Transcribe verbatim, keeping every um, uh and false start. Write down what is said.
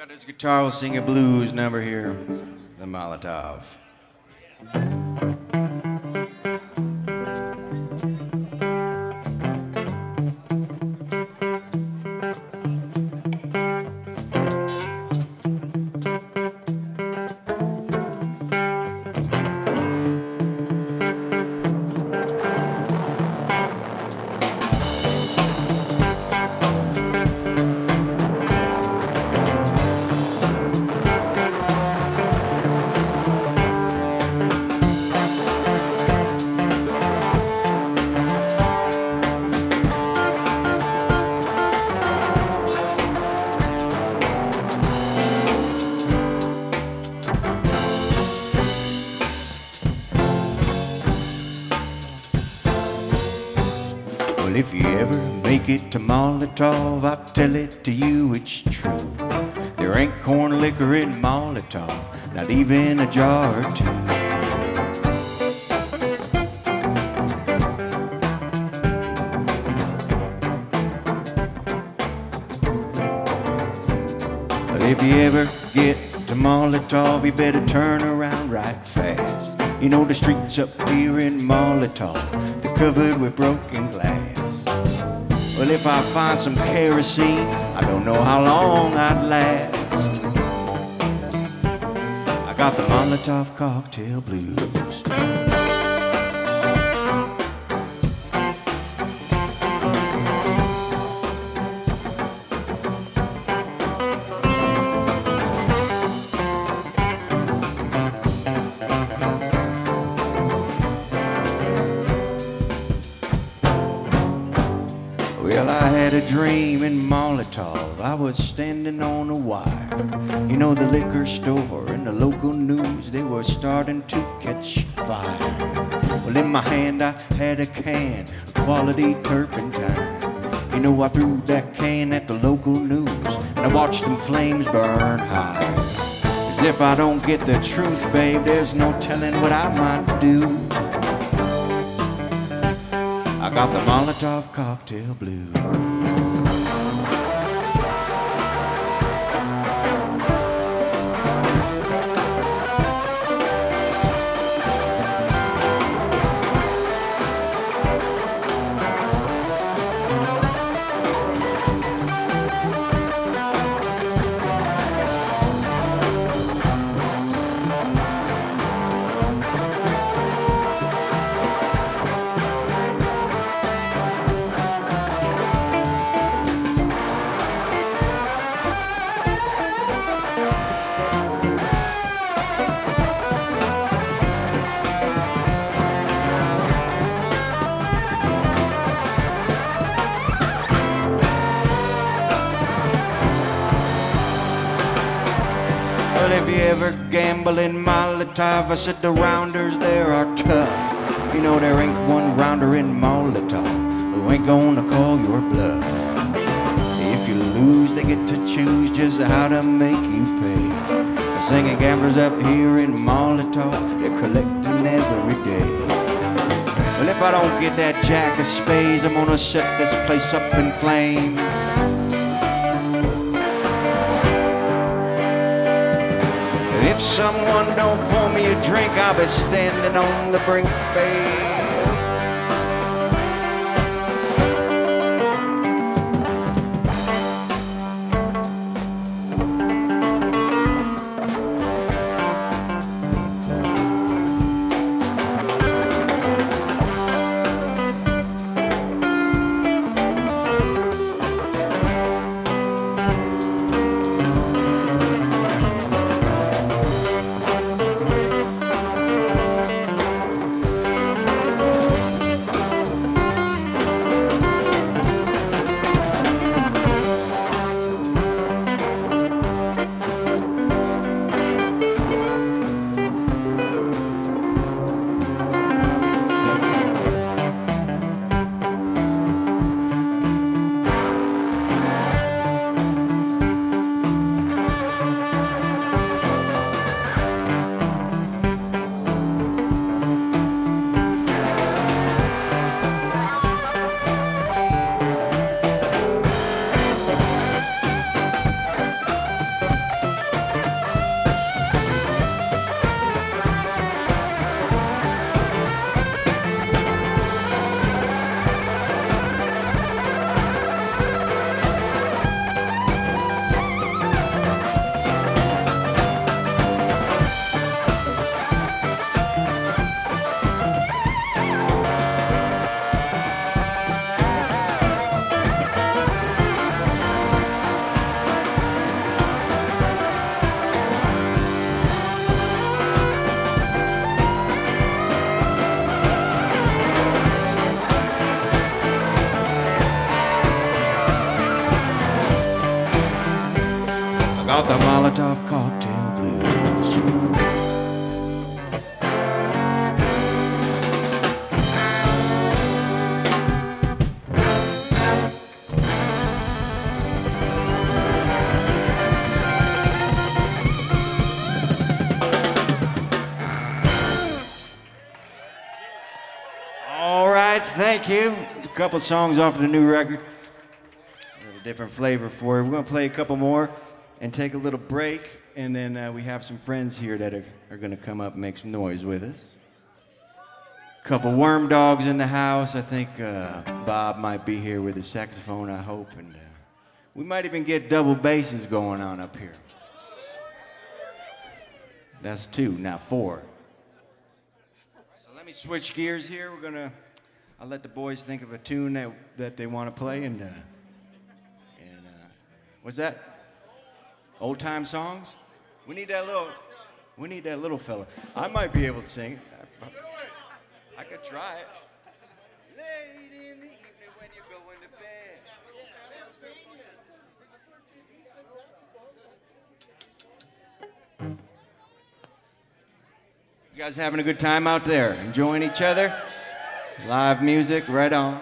got this guitar, we'll sing a blues number here, the Molotov. Well, if you ever make it to Molotov, I'll tell it to you it's true. There ain't corn liquor in Molotov, not even a jar or two. But if you ever get to Molotov, you better turn around right fast. You know the streets up here in Molotov, they're covered with broken glass. Well, if I find some kerosene, I don't know how long I'd last. I got the Molotov cocktail blues. Well, I had a dream in Molotov. I was standing on a wire. You know, the liquor store and the local news, they were starting to catch fire. Well, in my hand I had a can of quality turpentine. You know, I threw that can at the local news, and I watched them flames burn high. As if I don't get the truth, babe, there's no telling what I might do. I got the Molotov cocktail blues. Well, if you ever gamble in Molotov, I said the rounders there are tough. You know there ain't one rounder in Molotov who ain't gonna call your bluff. If you lose, they get to choose just how to make you pay. The singing gamblers up here in Molotov, they're collecting every day. Well, if I don't get that jack of spades, I'm gonna set this place up in flames. If someone don't pour me a drink, I'll be standing on the brink, babe. about the Molotov cocktail blues. All right, thank you. A couple songs off of the new record. A little different flavor for it. We're going to play a couple more and take a little break, and then uh, we have some friends here that are, are going to come up and make some noise with us. A couple worm dogs in the house. I think uh, Bob might be here with his saxophone, I hope, and uh, we might even get double basses going on up here. That's two, not four. Let me switch gears here. We're gonna. I'll let the boys think of a tune that that they want to play, and uh, and uh, what's that? Old time songs. We need that little. We need that little fella. I might be able to sing it. I could try it. Late in the evening when you're going to bed. You guys having a good time out there? Enjoying each other? Live music, right on.